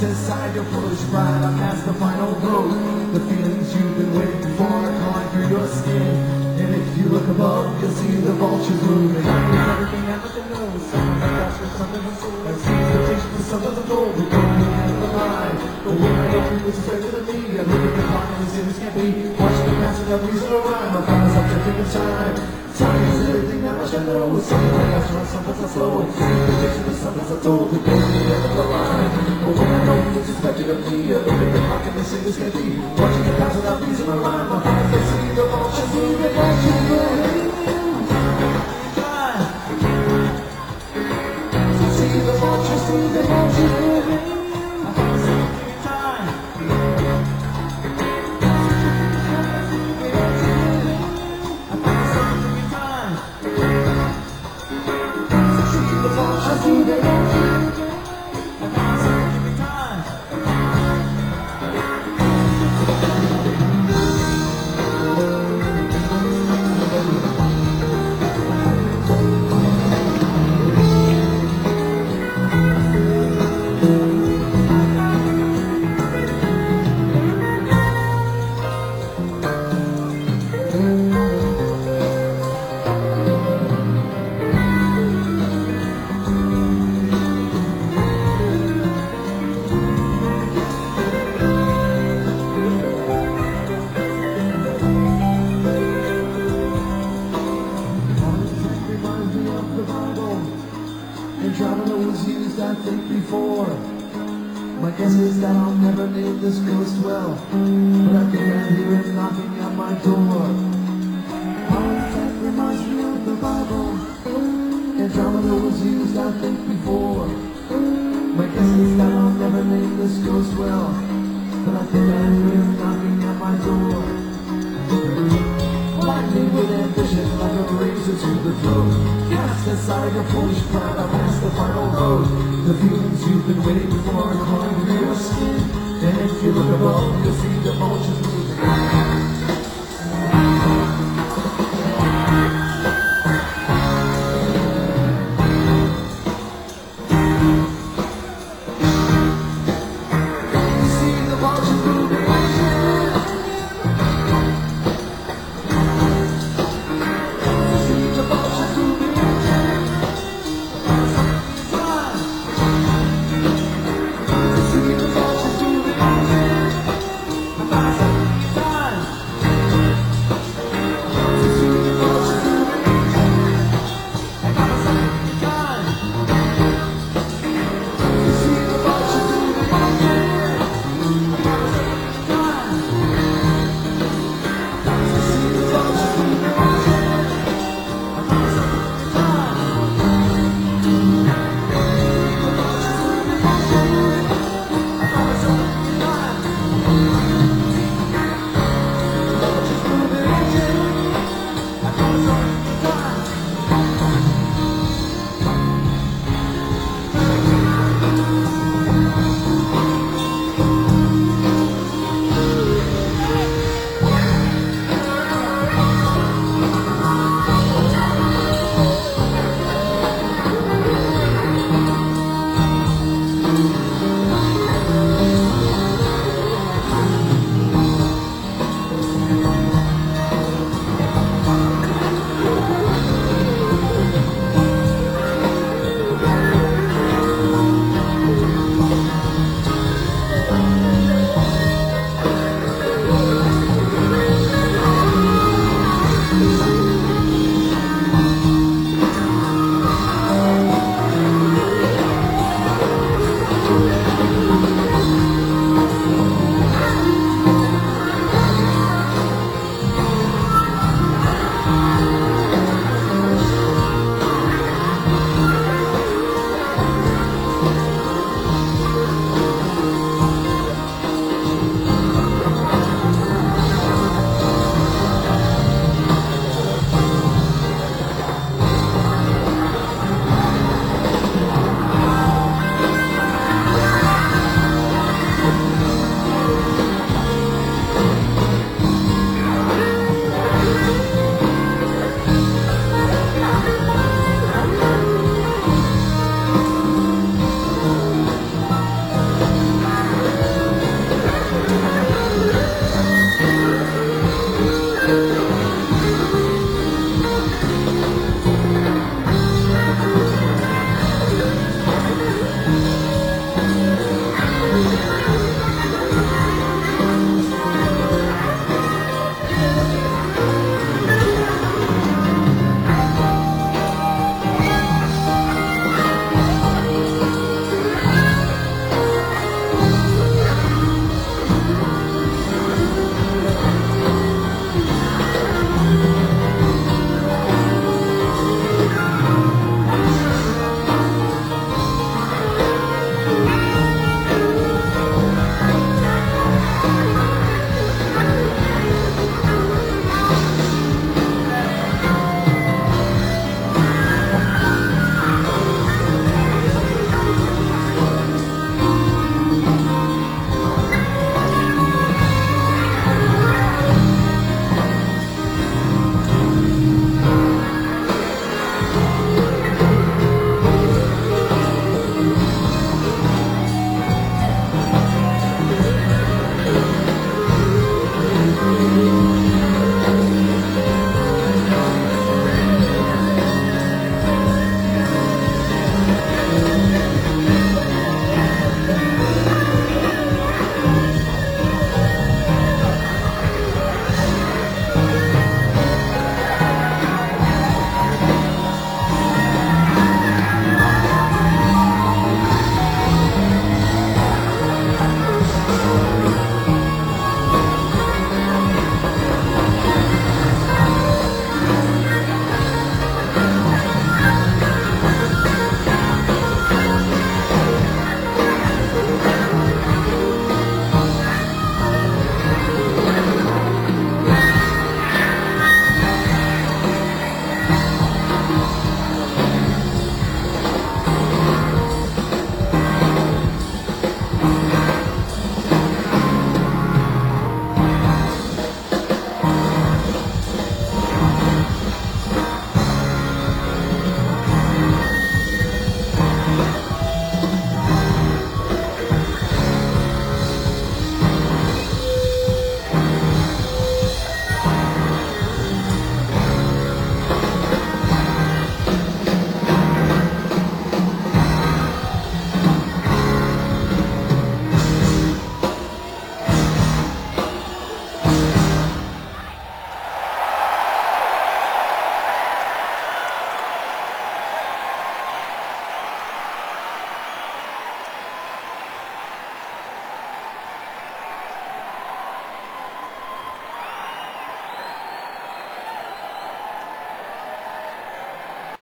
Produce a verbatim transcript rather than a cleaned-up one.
Cast aside your foolish pride, I passed the final road. The feelings you've been waiting for are crawling through your skin. And if you look above, you'll see the vultures moving. Everything I look and know, someone's a gosh or something of soul. I see the taste for some of the gold, we go to the end of the line. But when I don't feel it's straight to the knee, I look at the clock and the cities can't be. Watching the passing of reason or rhyme, I find myself drifting in time. Time is everything that much I know. Something I got to something so slow. The picture of something so told, we go to the end of the line. But when I know it's expected of me, I look at the clock and the cities can't be. Watching the passing of reason or rhyme, I find myself see the vultures moving, vultures moving. See the vultures, see the vultures moving. Andromeda was used, I think, before. My guess is that I'll never name this ghost well, but I think I hear it knocking at my door. That reminds me of the Bible. Andromeda was used, I think, before. My guess is that I'll never name this ghost well, but I think I hear it knocking at my door. Lightning with ambition like a razor to the throat. Cast aside your foolish pride, I pass the final road. The feelings you've been waiting for are crawling through your skin. And if you look above, you'll see the vultures moving.